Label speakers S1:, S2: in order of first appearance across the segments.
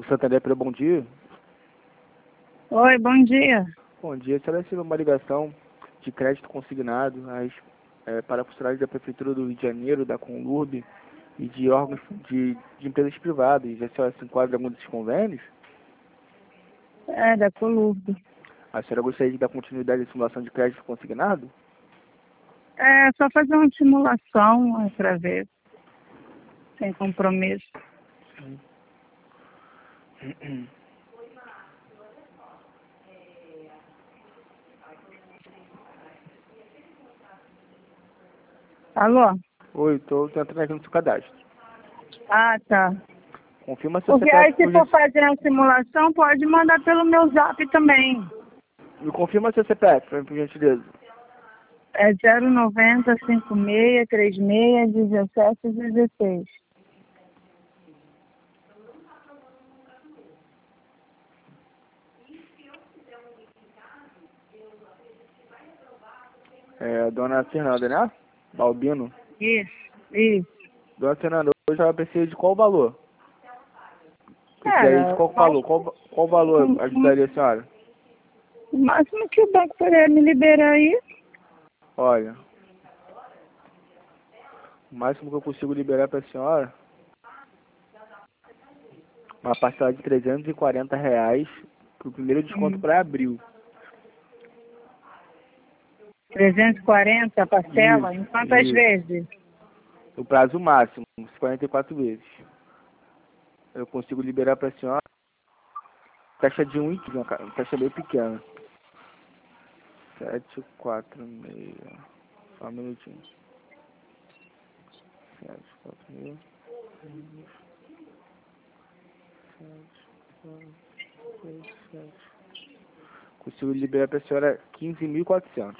S1: Santander, bom dia.
S2: Oi, bom dia.
S1: Bom dia. Será que uma ligação de crédito consignado para funcionários da Prefeitura do Rio de Janeiro, da Conlurb e de órgãos de empresas privadas? A senhora se enquadra em algum desses convênios?
S2: É, da Colurb.
S1: A senhora gostaria de dar continuidade à simulação de crédito consignado?
S2: É, só fazer uma simulação para ver, sem compromisso.
S1: Sim.
S2: Alô?
S1: Oi, estou entrando aqui no seu cadastro.
S2: Ah, tá.
S1: Confirma seu
S2: Porque aí
S1: CPF,
S2: se for fazer a simulação, pode mandar pelo meu zap também.
S1: Me confirma seu CPF, por gentileza.
S2: É 090 56 36 17 16.
S1: É, dona Fernanda, né? Balbino.
S2: Isso.
S1: Dona Fernanda, hoje ela precisa de qual valor? Precisaria de
S2: Cara,
S1: qual valor? Qual valor ajudaria a senhora?
S2: o máximo que o banco puder me liberar aí.
S1: Olha, o máximo que eu consigo liberar para a senhora, uma parcela de R$ 340 para o primeiro desconto para abril.
S2: 340 a parcela? Em quantas
S1: Isso.
S2: vezes?
S1: O prazo máximo, 44 vezes. Eu consigo liberar para a senhora taxa de 1,15, uma taxa bem pequena. 746. Só um minutinho. 746. 746. Consigo liberar para a senhora 15.400.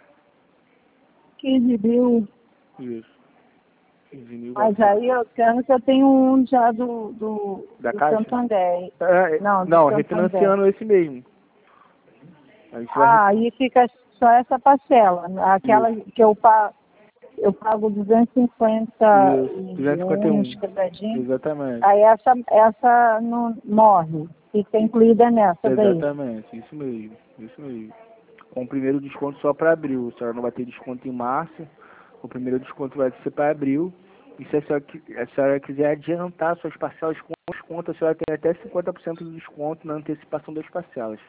S2: 15 mil.
S1: Isso.
S2: Mas
S1: 15.400.
S2: aí eu quero que eu tenho um já do
S1: Da Caixa?
S2: Santander.
S1: Não,
S2: Do Santander.
S1: refinanciando esse mesmo. A gente vai...
S2: Ah, aí fica só essa parcela. Aquela
S1: Isso.
S2: que eu pago 250
S1: Isso.
S2: e uns
S1: 251.
S2: quebradinhos.
S1: Exatamente.
S2: Aí essa não morre. Fica incluída nessa daí.
S1: Exatamente. Isso mesmo. Isso mesmo. Com o primeiro desconto só para abril. A senhora não vai ter desconto em março. O primeiro desconto vai ser para abril. E se a senhora quiser adiantar suas parcelas com desconto, a senhora tem até 50% de desconto na antecipação das parcelas.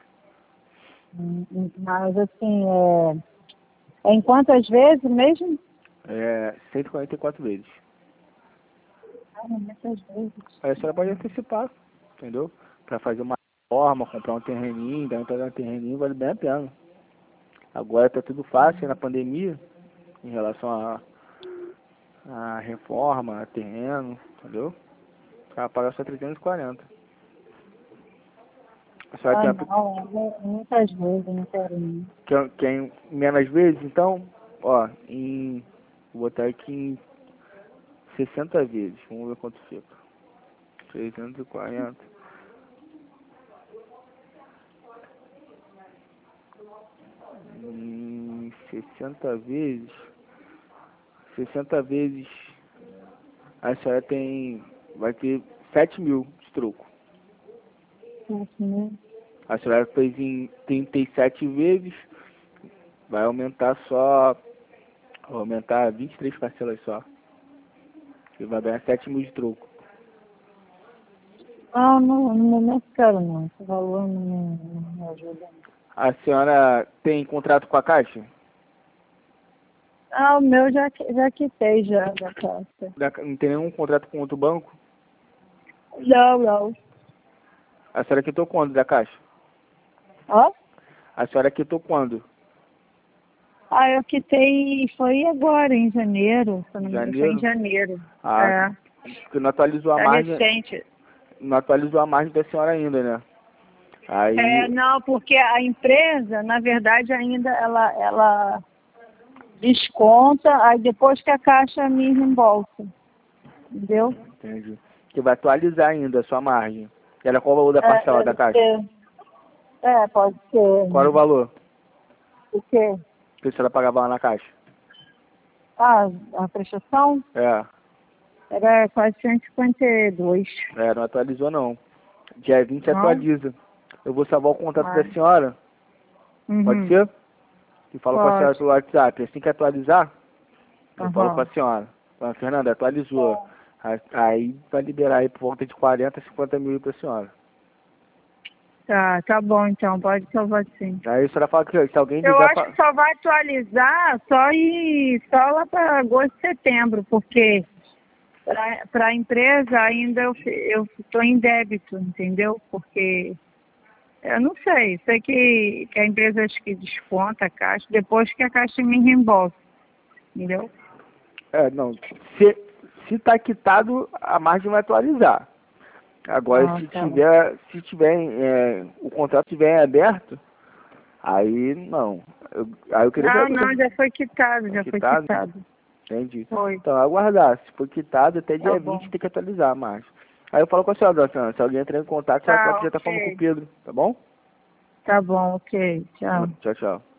S2: Mas assim, é em quantas vezes mesmo?
S1: 144 vezes.
S2: Ah, muitas vezes.
S1: Aí a senhora pode antecipar, entendeu? Para fazer uma reforma, comprar um terreninho, dar entrada no terreninho, vale bem a pena. Agora tá tudo fácil na pandemia, em relação a reforma, a terreno, entendeu? Ela paga só 340. A senhora
S2: Ah,
S1: tem
S2: não, muitas vezes, não quero não.
S1: quer menos vezes, então, ó, vou botar aqui em 60 vezes, vamos ver quanto fica. 340. Em 60 vezes, a senhora vai ter 7 mil de troco. A senhora fez em 37 vezes, vai aumentar 23 parcelas só. E vai ganhar 7 mil de troco.
S2: Ah, não, no momento quero não. Esse valor não me ajuda.
S1: A senhora tem contrato com a Caixa?
S2: Ah, o meu já quitei já da caixa.
S1: Não tem nenhum contrato com outro banco?
S2: Não.
S1: A senhora quitou quando da Caixa?
S2: Ó?
S1: A senhora quitou quando?
S2: Ah, eu quitei, foi agora, em janeiro. Se eu não me engano, foi em janeiro.
S1: Ah, porque não atualizou a
S2: É
S1: margem.
S2: recente.
S1: Não atualizou a margem da senhora ainda, né? Aí.
S2: Não, porque a empresa, na verdade, ainda ela desconta, aí depois que a caixa me reembolsa. Entendeu?
S1: Entendi. Que vai atualizar ainda a sua margem. Era qual o valor da parcela da Caixa?
S2: Pode ser.
S1: Qual era o valor
S2: O quê?
S1: que a senhora pagava lá na Caixa?
S2: Ah, a prestação
S1: É,
S2: era 452.
S1: não atualizou não. Dia 20
S2: Não?
S1: atualiza. Eu vou salvar o contato
S2: Vai.
S1: da senhora. Pode ser? E falo com a senhora
S2: Pode.
S1: pelo WhatsApp. Assim que atualizar, eu falo com
S2: Aham.
S1: a senhora. Fala, Fernanda, atualizou. Aí vai liberar aí por volta de 40, 50 mil pra senhora.
S2: Tá bom então, pode salvar sim.
S1: Aí a senhora fala que se alguém
S2: Eu
S1: ligar...
S2: acho que só vai atualizar só lá para agosto, setembro, porque para a empresa ainda eu estou em débito, entendeu? Porque eu não sei que a empresa acho que desconta a caixa, depois que a caixa me reembolsa, entendeu?
S1: Não. Se tá quitado, a margem vai atualizar. Agora,
S2: Ah,
S1: se
S2: tá.
S1: tiver o contrato estiver em aberto, aí não. Aí eu queria saber.
S2: Não, já foi quitado,
S1: Tá
S2: já foi
S1: quitado?
S2: quitado.
S1: Entendi.
S2: Foi,
S1: Então, aguardar. Se for quitado, até
S2: tá
S1: dia
S2: bom.
S1: 20 tem que atualizar a margem. Aí eu falo com a senhora, dona, se alguém entrar em contato, a senhora fala
S2: Tá,
S1: que já tá falando com o
S2: ok.
S1: Pedro, tá bom?
S2: Tá bom, ok. Tchau.
S1: Tchau, tchau.